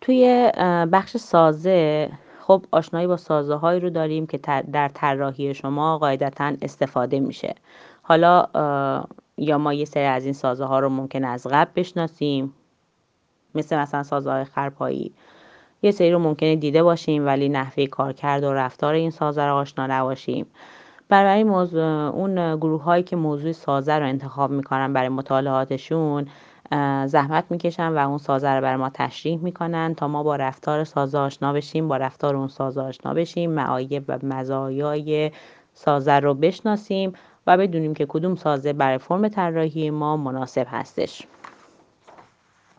توی بخش سازه خب آشنایی با سازه هایی رو داریم که در طراحی شما قاعدتا استفاده میشه. حالا یا ما یه سری از این سازه ها رو ممکن از قبل بشناسیم، مثلا سازه های خرپایی. یه سری رو ممکنه دیده باشیم ولی نحوه کارکرد و رفتار این سازه رو آشنا نباشیم. برای اون گروه هایی که موضوع سازه رو انتخاب میکنن برای مطالعاتشون زحمت میکشن و اون سازه رو برای ما تشریح میکنن تا ما با رفتار سازه آشنا بشیم، با رفتار اون سازه آشنا بشیم، معایب و مزایای سازه رو بشناسیم و بدونیم که کدوم سازه برای فرم طراحی ما مناسب هستش.